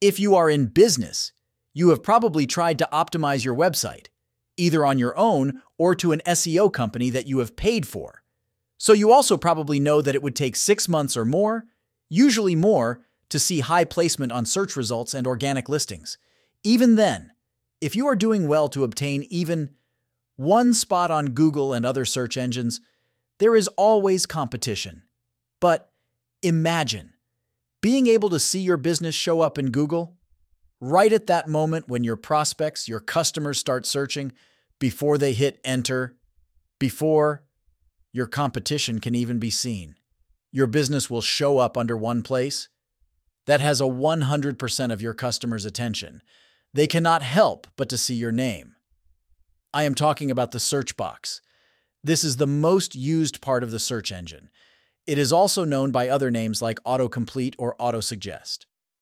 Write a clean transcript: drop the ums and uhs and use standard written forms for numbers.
If you are in business, you have probably tried to optimize your website, either on your own or to an SEO company that you have paid for. So you also probably know that it would take 6 months or more, usually more, to see high placement on search results and organic listings. Even then, if you are doing well to obtain even one spot on Google and other search engines, there is always competition. But imagine being able to see your business show up in Google right at that moment when your prospects, your customers start searching, before they hit enter, before your competition can even be seen. Your business will show up under one place that has a 100% of your customers' attention. They cannot help but to see your name. I am talking about the search box. This is the most used part of the search engine. It is also known by other names like autocomplete or autosuggest.